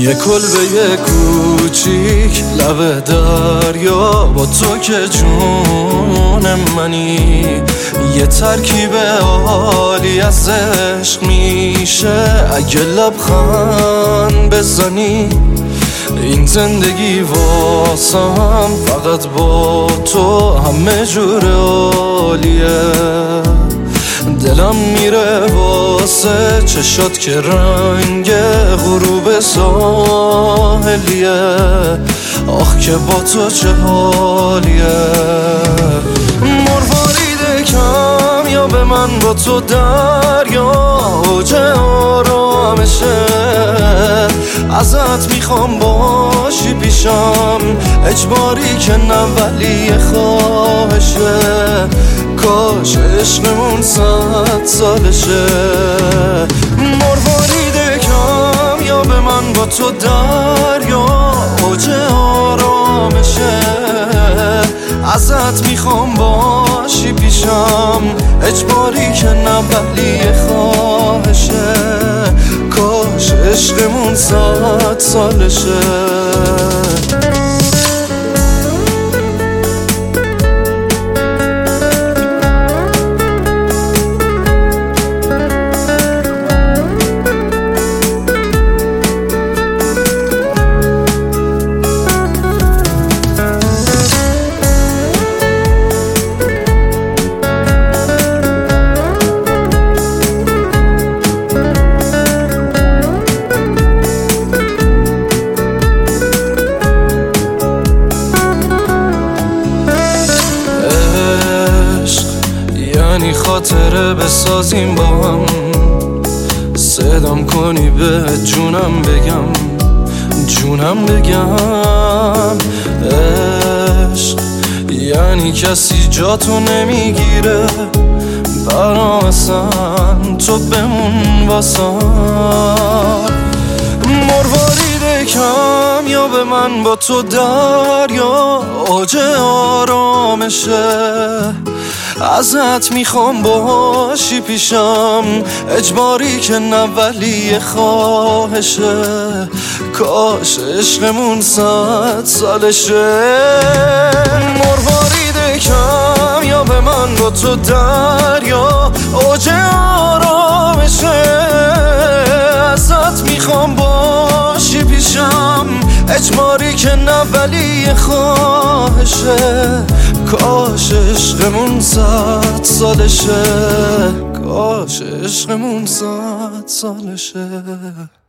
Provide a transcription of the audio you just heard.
یه کلبه کوچیک لب دریا با تو که جون منی، یه ترکیب عالی از عشق میشه اگه لبخند بزنی. این زندگی واسم فقط با تو همه جور عالیه. دلم میره واسه چشات که رنگ غروب ساحلیه. آخ که با تو چه حالیه. مروارید کم یا به من با تو دریا اوج آرامشه. ازت میخوام باشی پیشم، اجباری که نه ولی خواهشه. کاش عشقمون 100 سالشه. مروارید کم یا به من با تو دریا اوج آرامشه. ازت میخوام باشی پیشم، اجباری که نه ولی خواهشه. کاش عشقمون 100 سالشه. یعنی خاطره بسازیم با هم، صدام کنی به جونم بگم، جونم بگم. عشق یعنی کسی جاتو نمیگیره، برام اصلا تو بمون واسم. مروارید کم یا به من با تو دریا اوج آرامشه. ازت میخوام باشی پیشم، اجباری که نه ولی خواهشه. کاش عشقمون 100 سالشه. مروارید کم یا به من با تو دریا اوج آرامشه. ازت میخوام باشی پیشم، اجباری که نه ولی خواهشه. کاش عشقمون 100 سالشه. کاش عشقمون 100 سالشه.